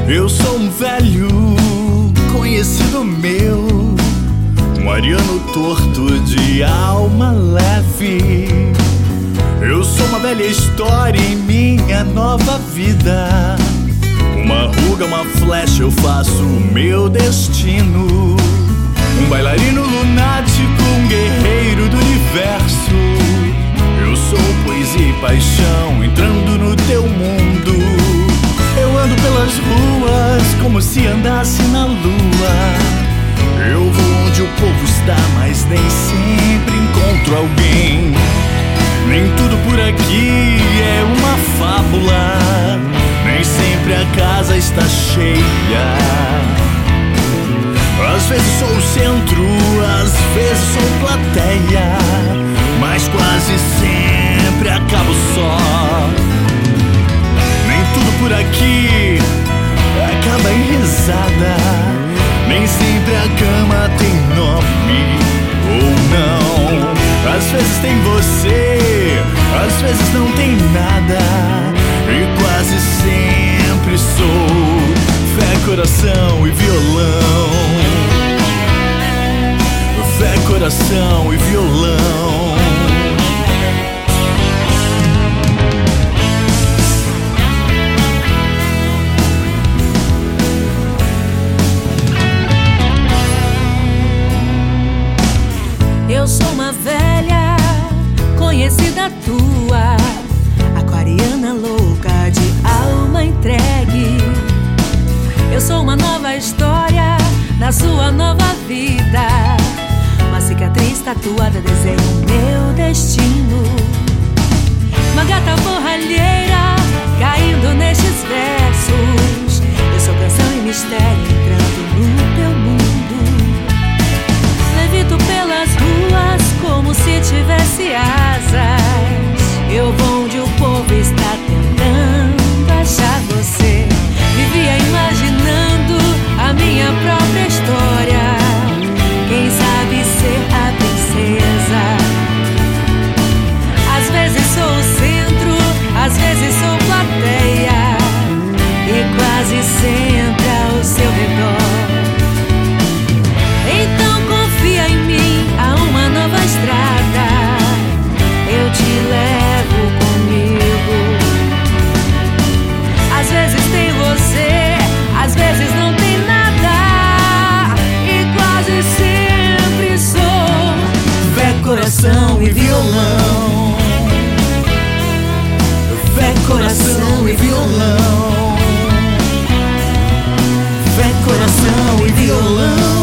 Eu sou um velho conhecido meu, um ariano torto de alma leve. Eu sou uma velha história em minha nova vida. Uma ruga, uma flecha, eu faço o meu destino. Um bailarino lunático, um guerreiro do universo. Eu sou poesia e paixão entrando no teu mundo. Eu ando pelas ruas como se andasse na lua. Eu vou onde o povo está, mas nem sempre encontro alguém. Nem tudo por aqui é uma fábula, nem sempre a casa está cheia. Às vezes sou o centro, às vezes sou plateia, mas quase sempre acabo só. Nem tudo por aqui acaba em risada, nem sempre a cama tem nome ou não. Às vezes tem você, às vezes não tem nada, e quase sempre sou fé, coração e violão. Fé, coração e violão. Eu sou uma velha conhecida tua, aquariana louca de alma entregue. Eu sou uma nova história na sua nova vida. Uma cicatriz tatuada desenha o meu destino. Uma gata borralheira caindo nestes versos. Eu sou canção e mistério entrando no teu mundo. Levito pelas ruas como se tivesse asas. Eu vou onde o povo está tentando achar você. Vivia imaginando a minha própria história. Quem sabe ser a princesa? Às vezes sou o centro, às vezes sou plateia, e quase sempre ao seu redor. Então confia em mim, há uma nova estrada. Eu te levo comigo. Às vezes tem você, às vezes não tem nada, e quase sempre sou Fé, coração e violão. Fé, coração e violão. Fé, coração e violão.